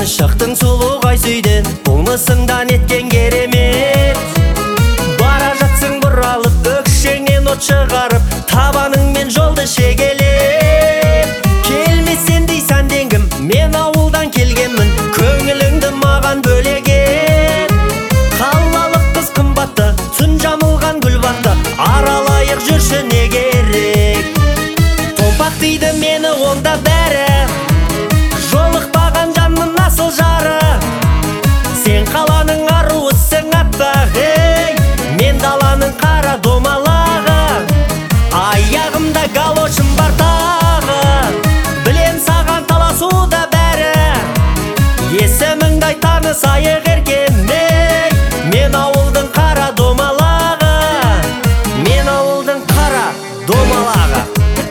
Шықтың сұлу қайсүйден, болмысыңдан еткен керемет. Бара жатсың бұралып, өкшеңнен от шығарып, табаныңмен жолды шегелеп. Келмесен дейсен денгім, мен ауылдан келгенмін, көңіліңді маған бөлеген. Қалалық қыз қымбатты, түн жамылған гүл батты, аралайық жүрші не керек. Томпақ дейді мені онда бәрі, жолықпаған жанның насыл жары. Сен қаланың аруысың аппақ, мен даланың қара домалағы. Аяғымда галошым бар тағы, білем саған таласуда бәрі. Есіміңді танысайық еркемей, мен ауылдың қара домалағы, мен ауылдың қара домалағы.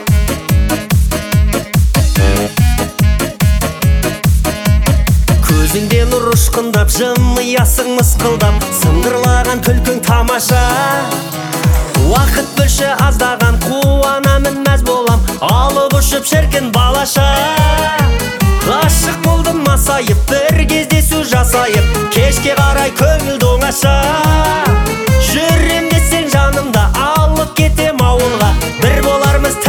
Көзіңде нұр ұшқындап, жымиясың мысқылдап, сыңғырлаған күлкің тамаша. Уақыт бөлші аздаған, қуанамын мәз болам, алып ұшып шіркін балаша. Ғашық болдым масайып, бір кездесу жасайып, кешке қарай көңілді оңаша. Жүрем десең жанымда, алып кетем ауылға, бір болармыз